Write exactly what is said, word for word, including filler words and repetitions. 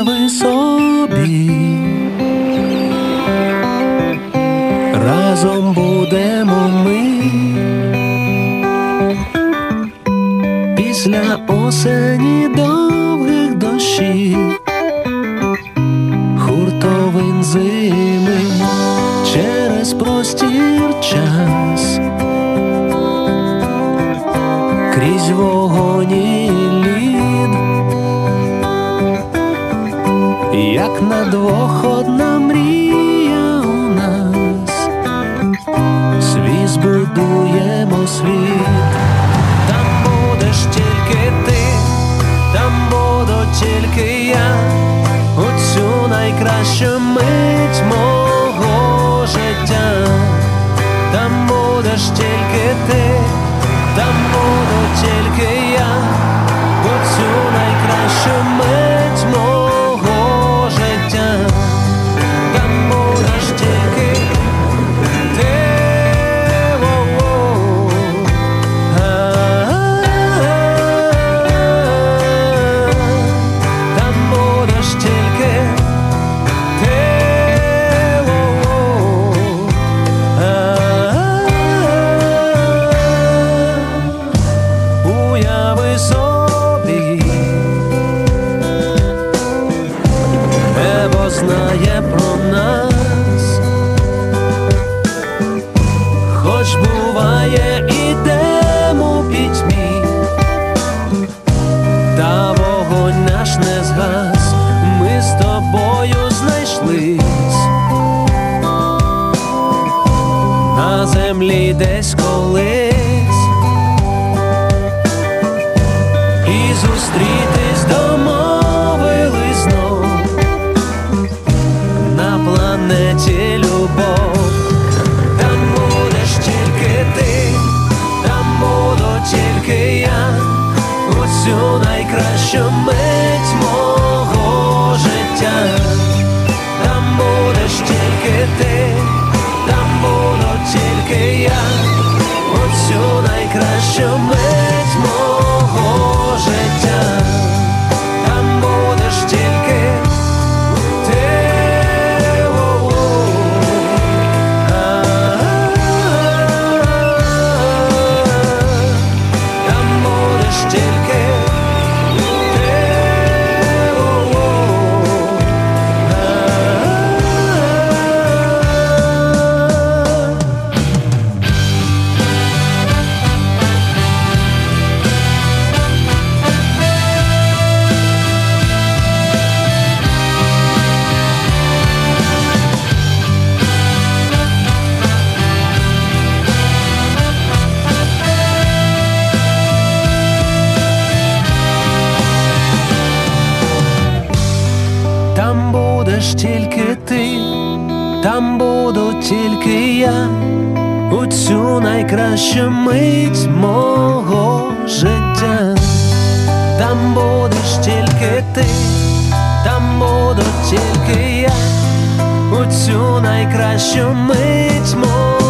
Уяви собі, разом будемо ми після осені довгих дощів, хуртовин зими через простір час, крізь вогонь і лід, як на двох одна мрія у нас, свій збудуємо світ. Там будеш тільки ти, там буду тільки я, у цю найкращу мить мого життя. Там будеш тільки ти, там буду тільки я, у цю найкращу мить мого життя. Там будеш тільки ти. Там будеш тільки ти. Уяви собі, небо знає про нас, хоч буває ідемо у пітьмі, та вогонь наш не згас, ми з тобою знайшлись на землі десь колись. І зустрітись домовились знов на планеті любов. Там будеш тільки ти, там буду тільки я, у цю найкращу мить мого життя. Там будеш тільки ти, там буду тільки я, у цю найкращу мить мого життя. Там будеш тільки ти. Там будеш тільки ти. Там будеш тільки ти, там буду тільки я, у цю найкращу мить мого життя. Там будеш тільки ти, там буду тільки я, у цю найкращу мить мого життя.